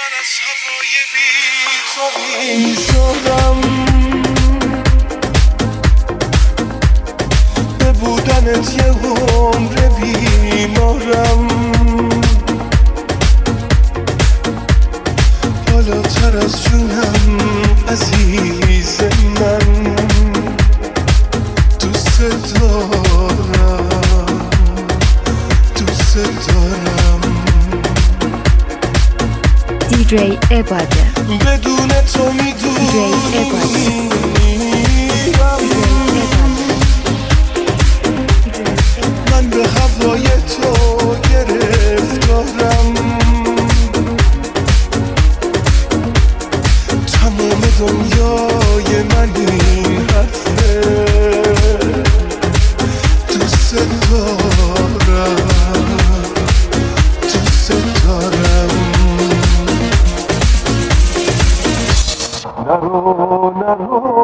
من از هوای بی تو بیزارم، به بودنت یه عمر بیمارم، بالاتر از جونم عزیز من، دوست دارم، دوست دارم. DJ عباده بدون تو میدونی من به هوای تو گرفتارم، تمام دنیای من این حرفه، دوست دارم، دوست دارم. نرو نرو